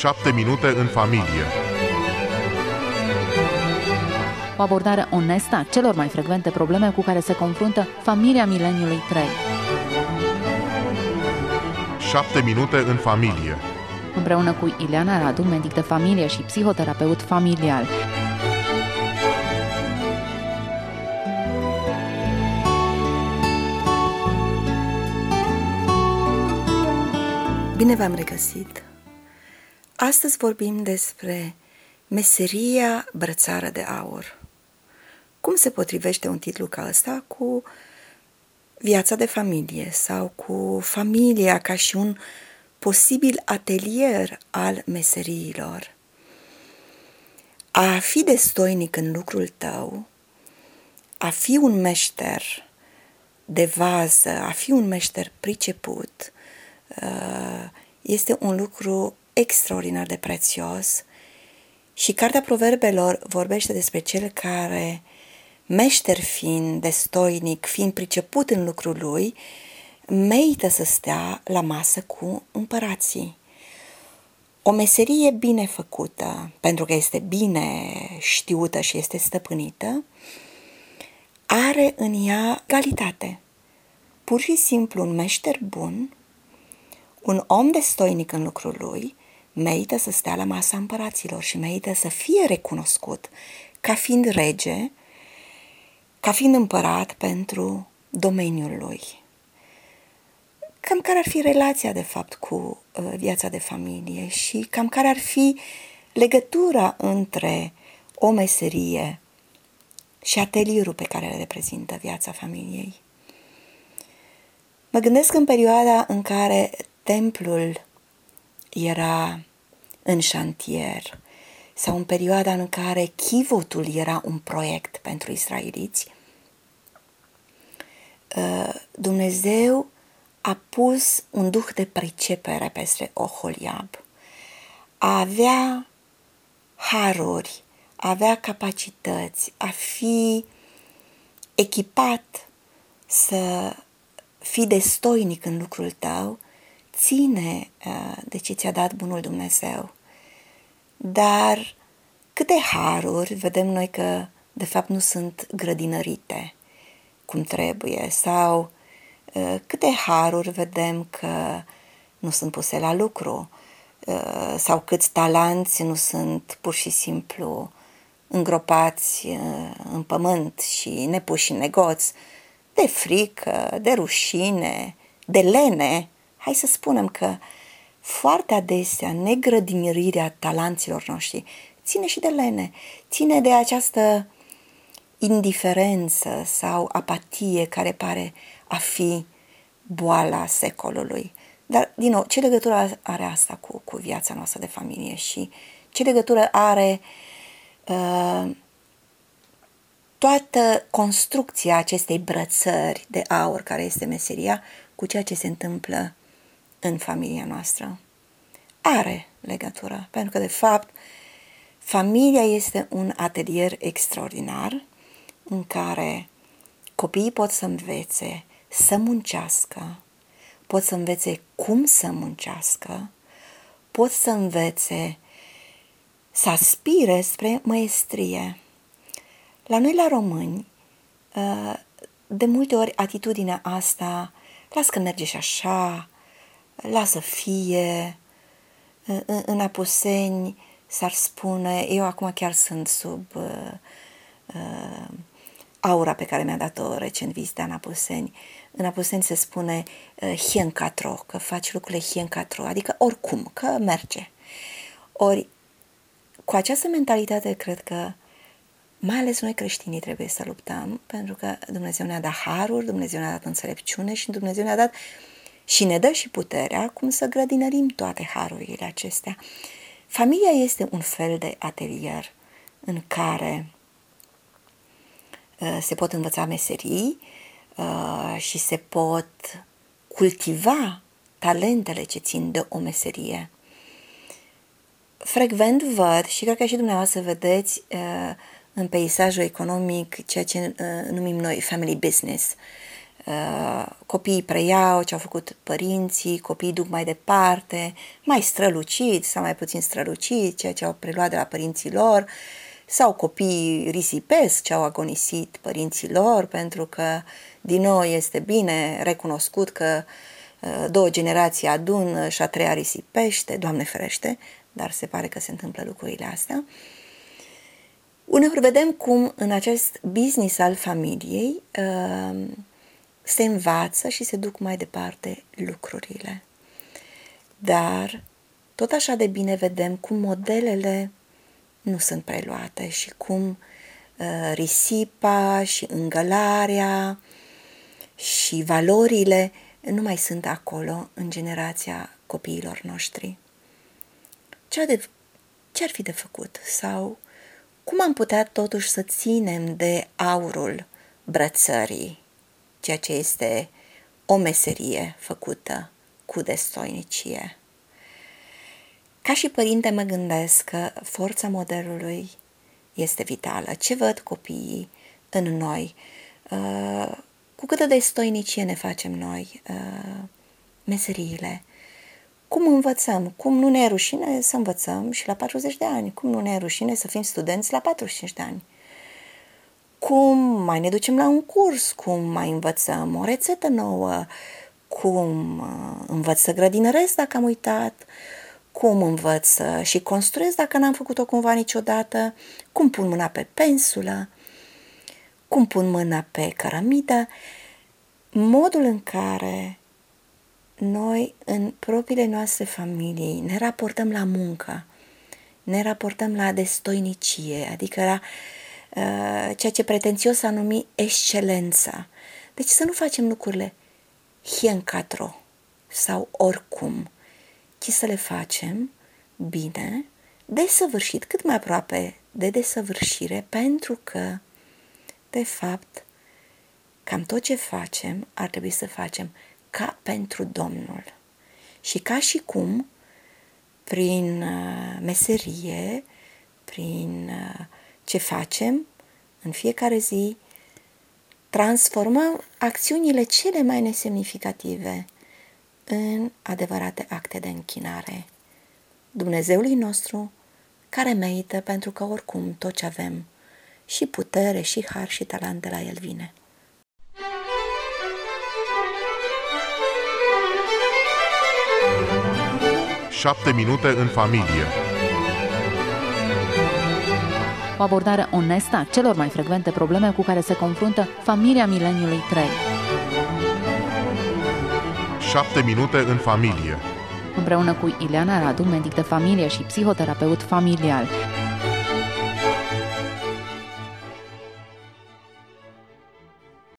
7 minute în familie. O abordare onestă a celor mai frecvente probleme cu care se confruntă familia mileniului 3. 7 minute în familie. Împreună cu Ileana Radu, medic de familie și psihoterapeut familial. Bine v-am regăsit! Astăzi vorbim despre meseria brățară de aur. Cum se potrivește un titlu ca ăsta cu viața de familie sau cu familia ca și un posibil atelier al meseriilor? A fi destoinic în lucrul tău, a fi un meșter de vază, a fi un meșter priceput, este un lucru extraordinar de prețios și Cartea Proverbelor vorbește despre cel care, meșter fiind, destoinic, fiind priceput în lucrul lui, merită să stea la masă cu împărații. O meserie bine făcută, pentru că este bine știută și este stăpânită, are în ea calitate. Pur și simplu un meșter bun, un om destoinic în lucrul lui, merită să stea la masa împăraților și merită să fie recunoscut ca fiind rege, ca fiind împărat pentru domeniul lui. Cam care ar fi relația, de fapt, cu viața de familie și cam care ar fi legătura între o meserie și atelierul pe care le reprezintă viața familiei. Mă gândesc în perioada în care templul era în șantier sau în perioada în care chivotul era un proiect pentru israeliți, Dumnezeu a pus un duh de pricepere peste Oholiab. A avea haruri, a avea capacități, a fi echipat să fii destoinic în lucrul tău, ține de ce ți-a dat bunul Dumnezeu. Dar câte haruri vedem noi că de fapt nu sunt grădinărite cum trebuie sau câte haruri vedem că nu sunt puse la lucru sau câți talanți nu sunt pur și simplu îngropați în pământ și nepuși în negoț, de frică, de rușine, de lene. Hai să spunem că foarte adesea negrădinirirea talanților noștri ține și de lene, ține de această indiferență sau apatie care pare a fi boala secolului. Dar, din nou, ce legătură are asta cu viața noastră de familie și ce legătură are toată construcția acestei brățări de aur care este meseria cu ceea ce se întâmplă în familia noastră? Are legătură, pentru că de fapt familia este un atelier extraordinar în care copiii pot să învețe să muncească, pot să învețe cum să muncească, pot să învețe să aspire spre măestrie. La noi, la români, de multe ori atitudinea asta, las că merge și așa, lasă fie, în Apuseni s-ar spune, eu acum chiar sunt sub aura pe care mi-a dat-o recent vizita în Apuseni. În Apuseni se spune hiencatro, că faci lucrurile hiencatro, adică oricum, că merge. Ori, cu această mentalitate, cred că mai ales noi creștinii trebuie să luptăm, pentru că Dumnezeu ne-a dat haruri, Dumnezeu ne-a dat înțelepciune și Dumnezeu ne-a dat și ne dă și puterea cum să grădinărim toate harurile acestea. Familia este un fel de atelier în care se pot învăța meserii și se pot cultiva talentele ce țin de o meserie. Frecvent văd, și cred că și dumneavoastră vedeți în peisajul economic ceea ce numim noi family business, Copiii preiau ce au făcut părinții, copiii duc mai departe, mai strălucit sau mai puțin strălucit, ceea ce au preluat de la părinții lor, sau copiii risipesc ce au agonisit părinții lor, pentru că, din nou, este bine recunoscut că 2 generații adună și a 3-a risipește, Doamne ferește, dar se pare că se întâmplă lucrurile astea. Uneori vedem cum în acest business al familiei se învață și se duc mai departe lucrurile. Dar tot așa de bine vedem cum modelele nu sunt preluate și cum risipa și îngălarea și valorile nu mai sunt acolo în generația copiilor noștri. Ce ar fi de făcut? Sau cum am putea totuși să ținem de aurul brățării, ceea ce este o meserie făcută cu destoinicie? Ca și părinte mă gândesc că forța modelului este vitală. Ce văd copiii în noi? Cu câtă destoinicie ne facem noi meseriile? Cum învățăm? Cum nu ne e rușine să învățăm și la 40 de ani? Cum nu ne e rușine să fim studenți la 45 de ani? Cum mai ne ducem la un curs? Cum mai învățăm o rețetă nouă? Cum învăț să grădinăresc dacă am uitat? Cum învăț și construiesc dacă n-am făcut-o cumva niciodată? Cum pun mâna pe pensulă? Cum pun mâna pe cărămidă? Modul în care noi, în propriile noastre familii, ne raportăm la muncă, ne raportăm la destoinicie, adică la ceea ce pretențios a numi excelența. Deci să nu facem lucrurile hiencatro sau oricum, ci să le facem bine, desăvârșit, cât mai aproape de desăvârșire, pentru că, de fapt, cam tot ce facem ar trebui să facem ca pentru Domnul. Și ca și cum, prin meserie, prin ce facem în fiecare zi, transformăm acțiunile cele mai nesemnificative în adevărate acte de închinare Dumnezeului nostru, care merită, pentru că oricum tot ce avem, și putere, și har, și talent, de la El vine. Șapte minute în familie. O abordare onestă a celor mai frecvente probleme cu care se confruntă familia mileniului 3. 7 minute în familie. Împreună cu Ileana Radu, medic de familie și psihoterapeut familial.